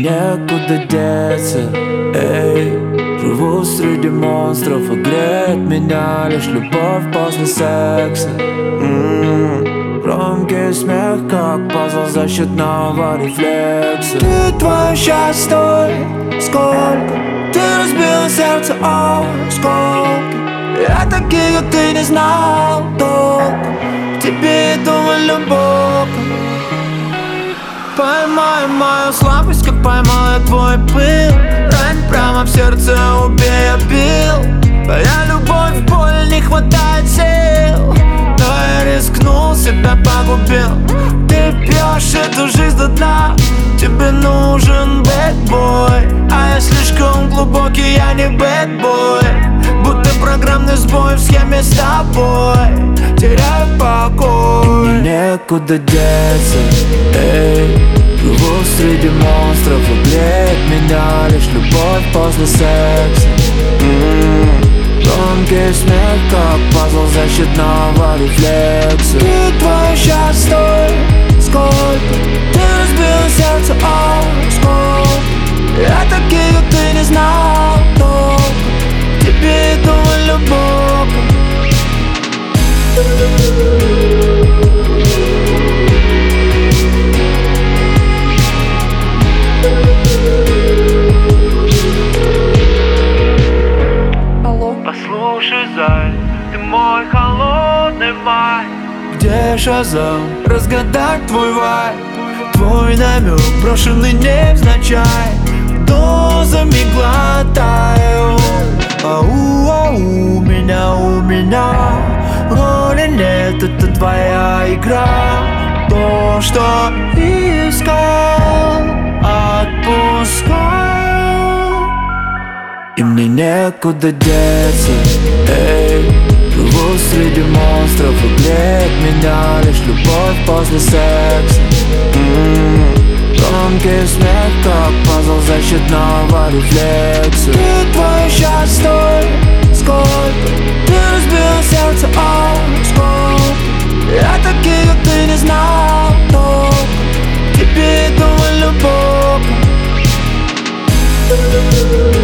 некуда деться, эй. Живу среди монстров, и греет меня лишь любовь после секса. Громкий смех, как пазл защитного рефлекса. Ты твое счастье, сколько ты разбила сердце, сколько я таких, как ты, не знал толку. Тебе думал любовь. Поймай мою слабость, как поймал я твой пыл. Рань прямо в сердце, убей, я бил. Твоя любовь, боль, не хватает сил. Но я рискнул, себя погубил. Ты пьешь эту жизнь до дна. Тебе нужен бэдбой, а я слишком глубокий, я не бэдбой. Будто программный сбой в схеме с тобой. Теряю покой, некуда деться, эй. Живу среди монстров, и греет меня лишь любовь после секса. Громкий смех, как пазл защитного рефлекса. Ты твое счастье, сколько ты разбила сердце, сколько я таких, как ты, не знал толку. Тебе думал любовь. Послушай, зай, ты мой холодный май. Где Шазам? Разгадать твой вайб. Твой намек, брошенный невзначай. Дозами глотаю. У меня роли нет, это твоя игра. То, что искал, отпускаю. И мне некуда деться, эй. Живу среди монстров, и греет меня лишь любовь после секса. Громкий смех, как пазл защитного рефлекса. Ты твое счастье, сколько ты разбила сердце, сколько я таких, как ты, не знал толку. Тебе думал любовь.